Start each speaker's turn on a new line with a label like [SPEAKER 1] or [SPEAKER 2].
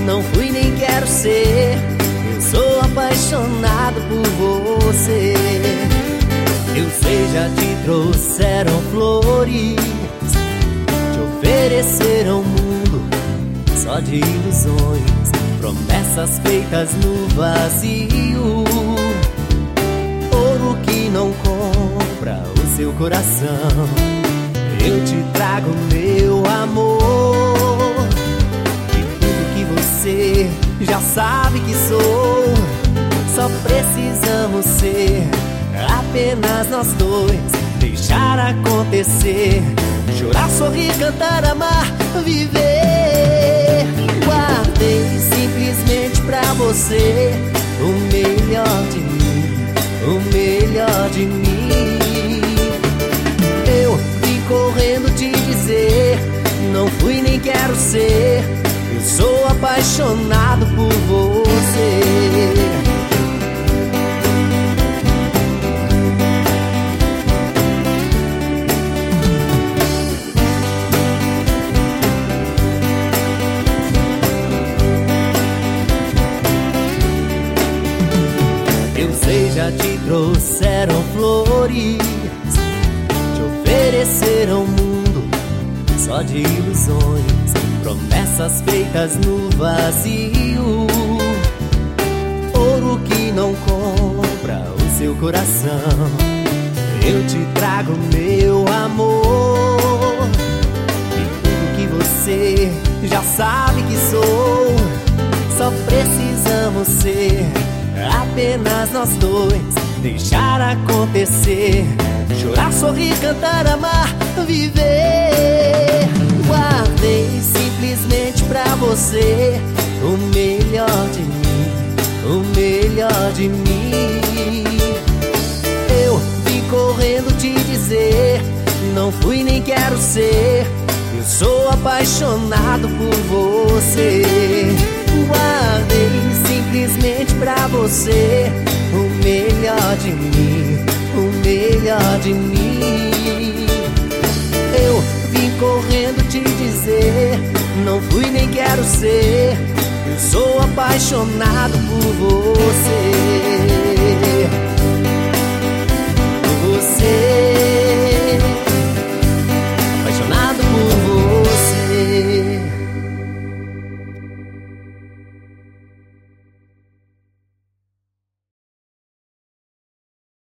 [SPEAKER 1] não fui nem quero ser. Eu sou apaixonado por você. Eu sei, já te trouxeram flores, te ofereceram um mundo só de ilusões, promessas feitas no vazio, ouro que não compra o seu coração. Eu te trago meu amor, e tudo que você já sabe que sou. Só precisamos ser apenas nós dois, deixar acontecer, chorar, sorrir, cantar, amar, viver. Guardei simplesmente pra você o melhor de mim, o melhor de mim. Eu vim correndo te dizer, não fui nem quero ser. Eu sou apaixonado por você. Eu sei, já te trouxeram flores, te ofereceram um mundo só de ilusões, promessas feitas no vazio, ouro que não compra o seu coração. Eu te trago meu amor, e tudo que você já sabe que sou. Só precisamos ser apenas nós dois, deixar acontecer, chorar, sorrir, cantar, amar, viver. Guardei simplesmente pra você o melhor de mim, o melhor de mim. Eu vim correndo te dizer, não fui nem quero ser. Eu sou apaixonado por você. Guardei simplesmente pra você o melhor de mim, o melhor de mim. Eu vim correndo te dizer, não fui nem quero ser. Eu sou apaixonado por você.